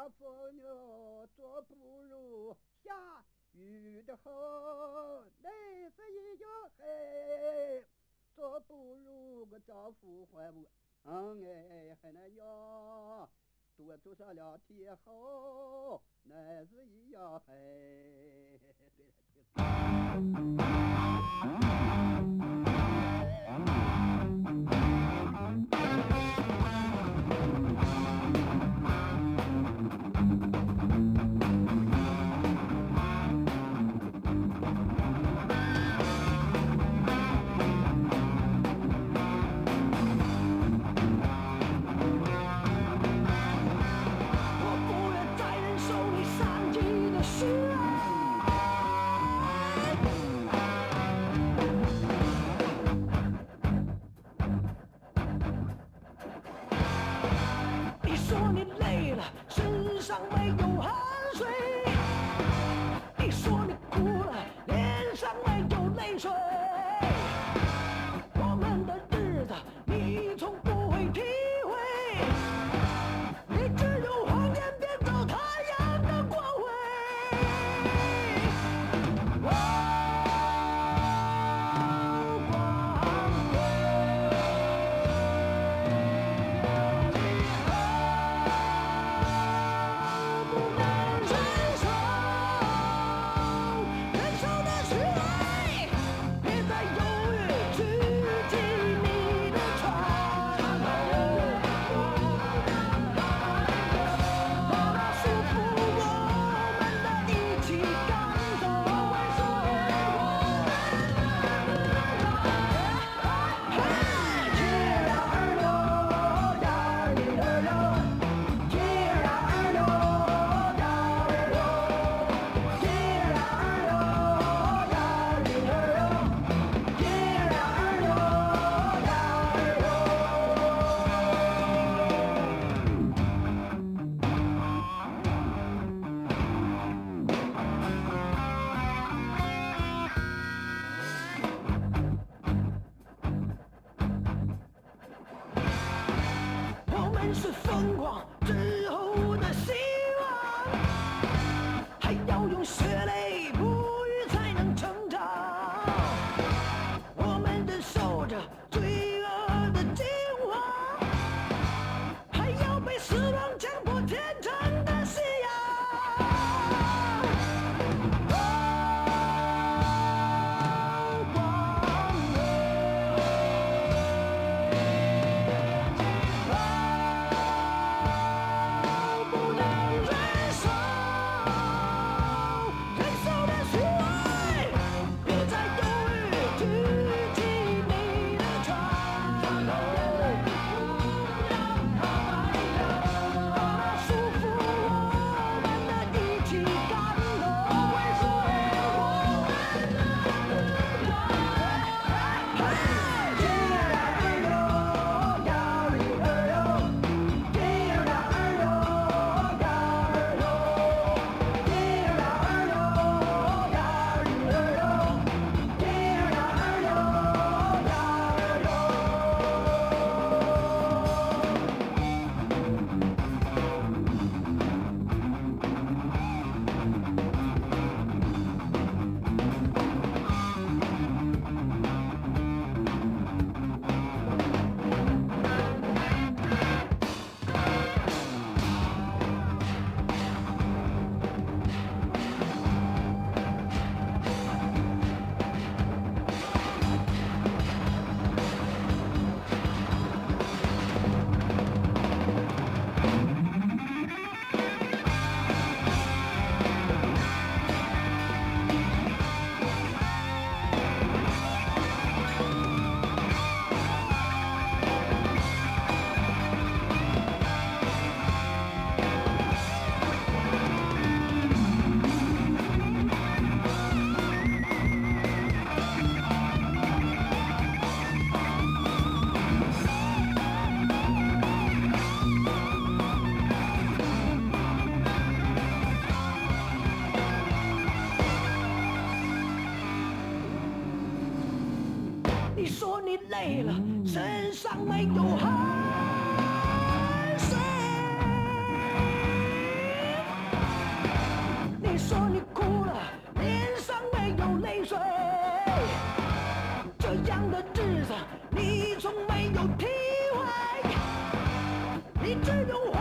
大风牛做不如下雨的后，累死一脚黑，做不如个丈夫怀我，还那样多做上了天后，那是一样嘿。对了， 你说你累了，身上没有汗水；你说你哭了，脸上没有泪水。我们的日子，你从不会体会，你只有谎言编造太阳的光辉。是疯狂之后的希望，还要用血泪哺育才能成长。我们忍受着罪恶的惊慌，还要被死亡强迫虔诚的信仰。你说你累了，身上没有汗水。 只有